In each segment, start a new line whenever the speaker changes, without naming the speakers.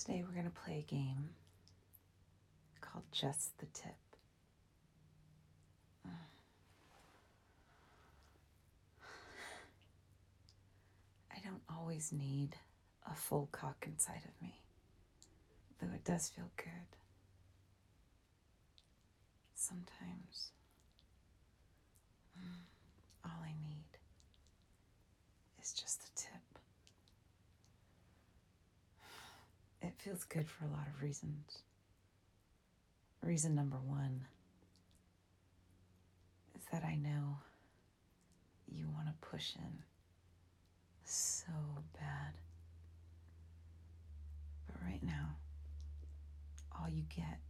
Today we're going to play a game called Just the Tip. I don't always need a full cock inside of me, though it does feel good. Sometimes all I need is just the tip. It feels good for a lot of reasons. Reason number one is that I know you want to push in so bad. But right now, all you get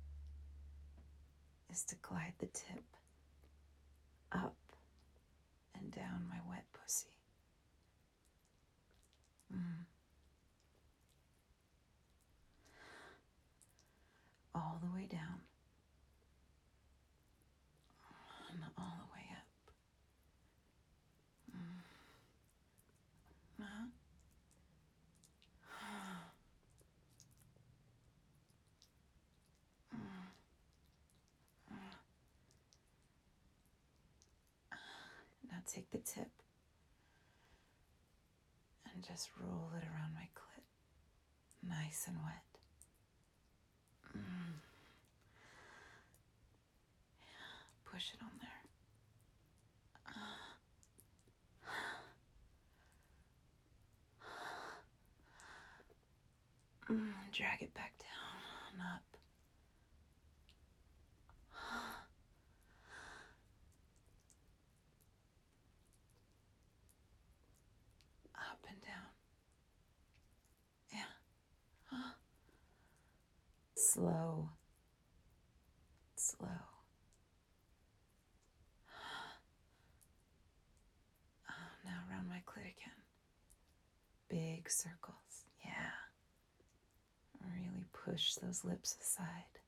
is to glide the tip up and down my wet pussy. All the way down and all the way up. Now take the tip and just roll it around my clit, nice and wet. Push it on there. Drag it back down and up. Up and down. Yeah. Slow. Slow. Now around my clit again. Big circles. Yeah. Really push those lips aside.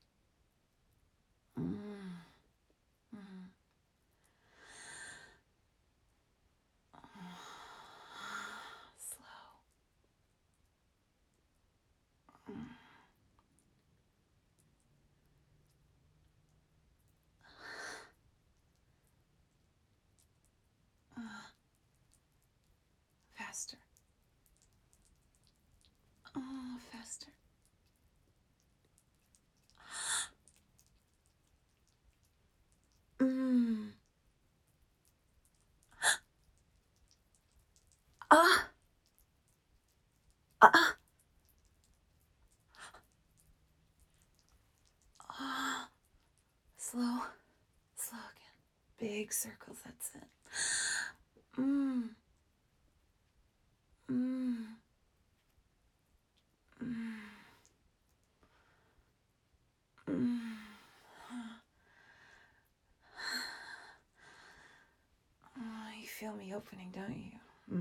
Slow. Faster. Oh, faster. Ah. Ah. Ah. Slow. Slow again. Big circles, that's it. You feel me opening, don't you?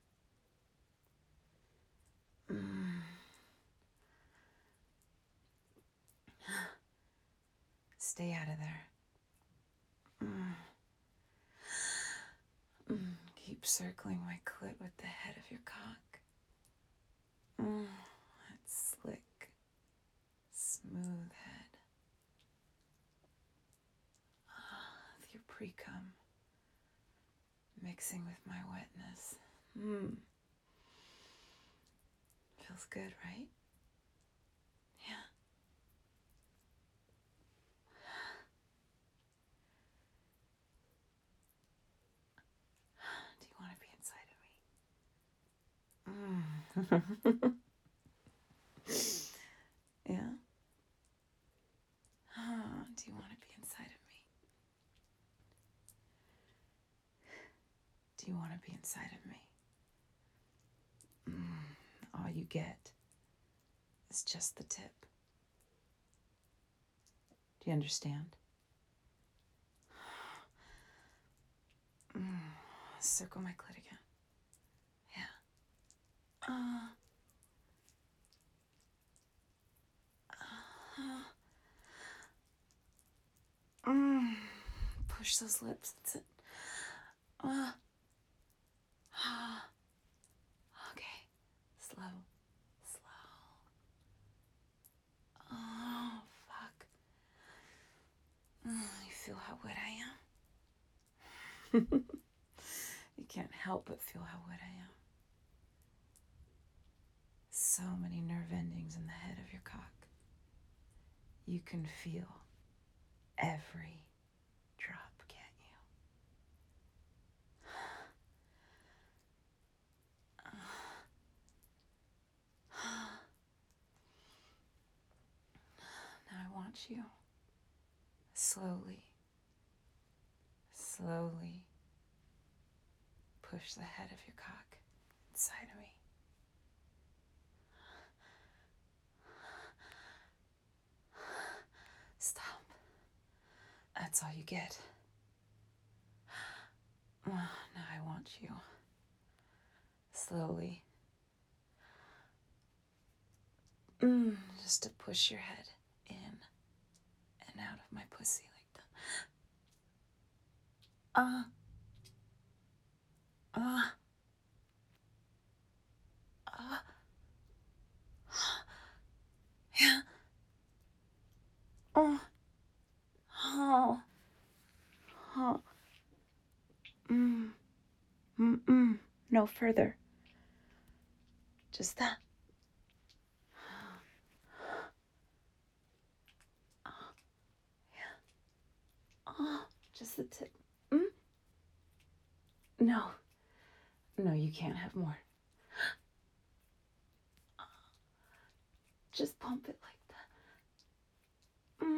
Stay out of there. Keep circling my clit with the head of your cock. That slick, smooth head. With your pre-cum mixing with my wetness. Feels good, right? Yeah. Do you want to be inside of me? Yeah? Do you want to be inside of me? Do you want to be inside of me? All you get is just the tip. Do you understand? Circle my clit again. Yeah. Push those lips. That's it. Okay. Slow. Slow. You can't help but feel how wet I am. So many nerve endings in the head of your cock. You can feel every drop, can't you? Now I want you slowly push the head of your cock inside of me. Stop. That's all you get. Now I want you slowly just to push your head in and out of my pussy like that. Yeah. Oh. No further. Just that. Just the tip. No, you can't have more. Just pump it like that.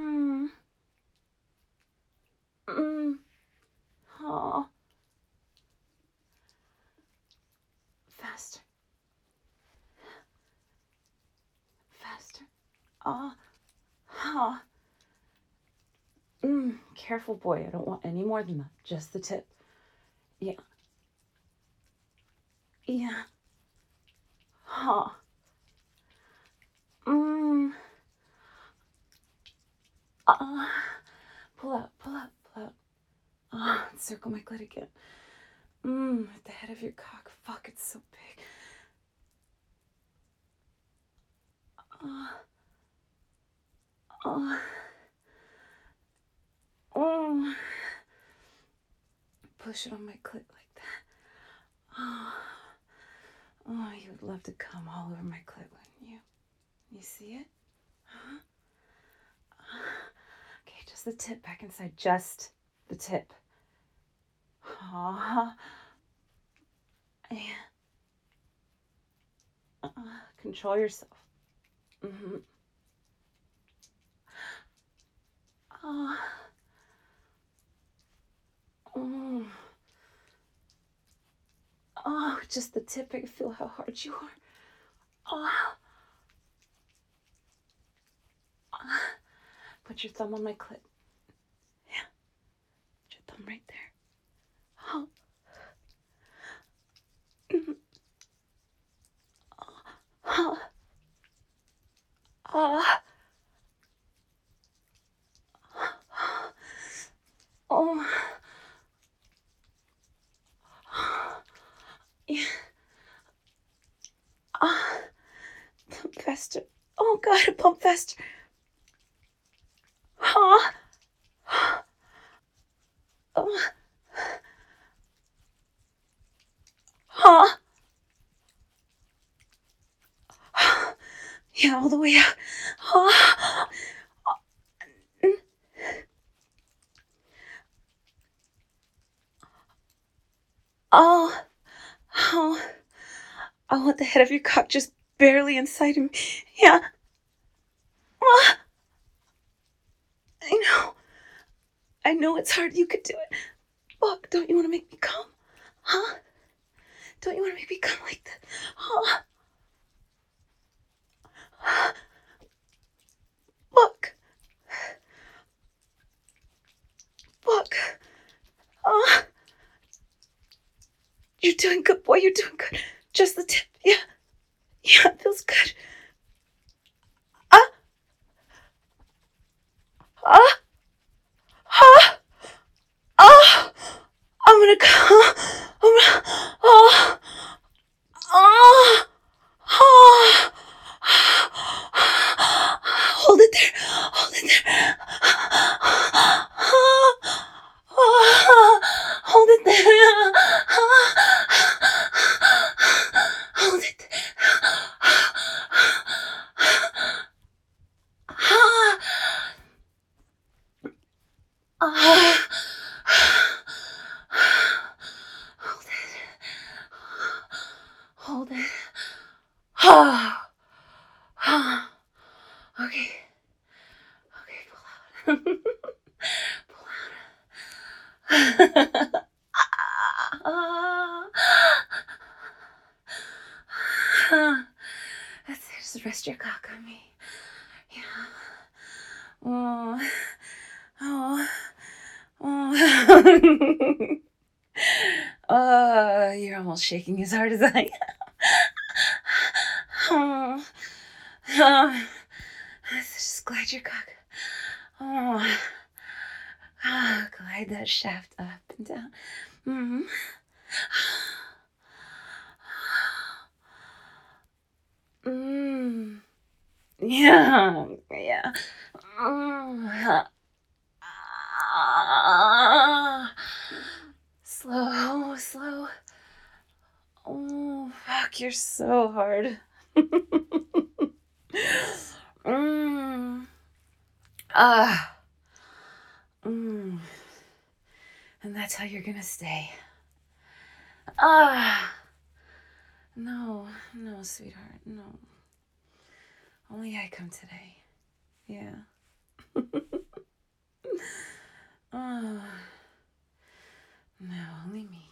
Oh. Faster. Careful, boy. I don't want any more than that. Just the tip. Yeah. Pull out. Circle my clit again. At the head of your cock. Fuck, it's so big. Push it on my clit like that. You would love to come all over my clit, wouldn't you? You see it? Okay, just the tip back inside. Just the tip. Yeah. Control yourself. Just the tip. I can feel how hard you are. Put your thumb on my clit. Yeah. Put your thumb right there. Yeah. Pump faster. Oh God, pump faster. Yeah, all the way out. I want the head of your cock just barely inside of me. Yeah. I know it's hard. You could do it. Fuck, don't you want to make me come? Huh? Don't you want to make me come like that? Fuck. You're doing good, boy. You're doing good. Just the tip. Yeah, it feels good. I'm gonna come. Hold it there. Hold it there.
Okay. Okay, pull out. Pull out. That's it. Just rest your cock on me. Yeah. Oh. Oh. Oh. You're almost shaking as hard as I am. Oh. Oh. Just glide your cock. Oh. Glide that shaft up and down. Mm-hmm. Mm. Yeah. Yeah. Slow, slow. Oh, fuck, you're so hard. Ah. And that's how you're gonna stay. No, no, sweetheart, no. Only I come today. Yeah. Oh. No, only me